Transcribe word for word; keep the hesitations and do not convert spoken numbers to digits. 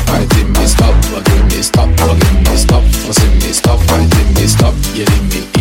fighting me, stop, bugging me, stop, bugging me, stop, fussing me, stop fighting me, stop yelling me.